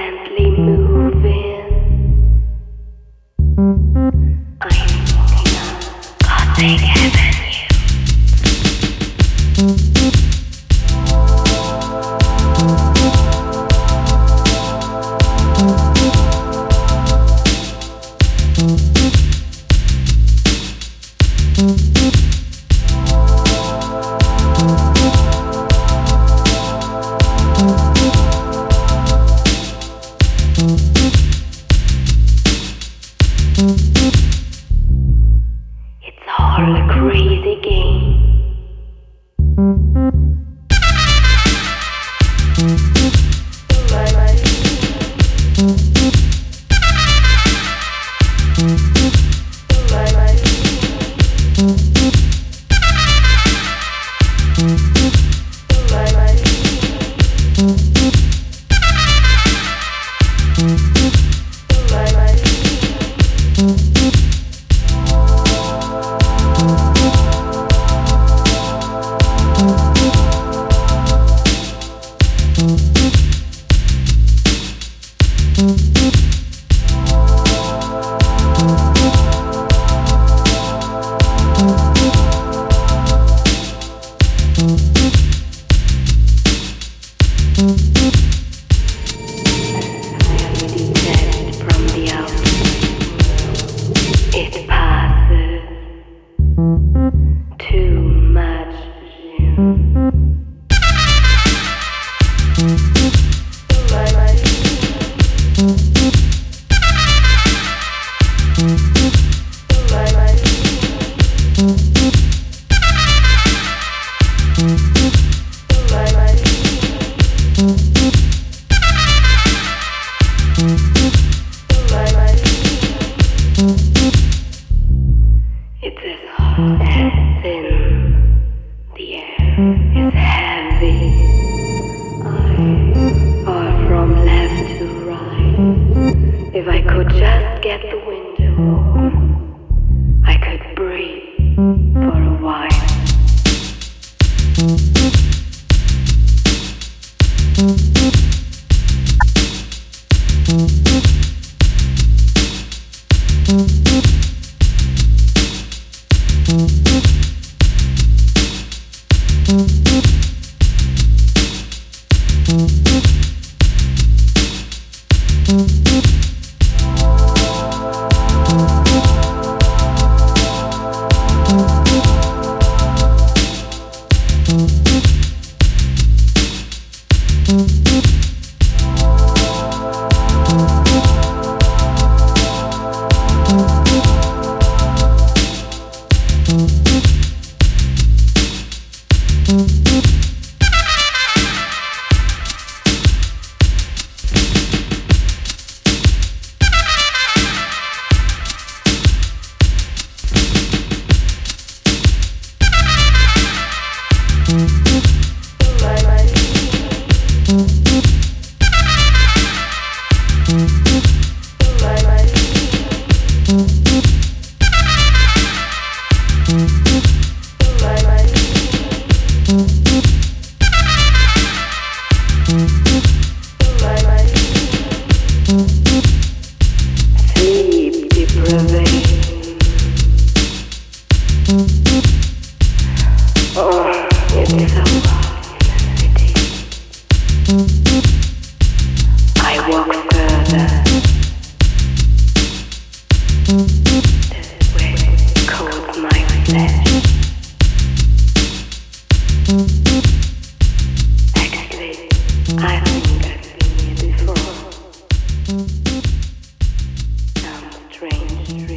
constantly moving. I'm walking on Gothic Avenue. It's all a crazy game. It passes too much. It's as hot as thin. The air is heavy. I far from left to right. If I could just get the window open, I could breathe for a while. Sleep deprivation. Oh, it's so hot in the city. I walk further. This way cold my flesh. Actually, I think I've been here before. Some strange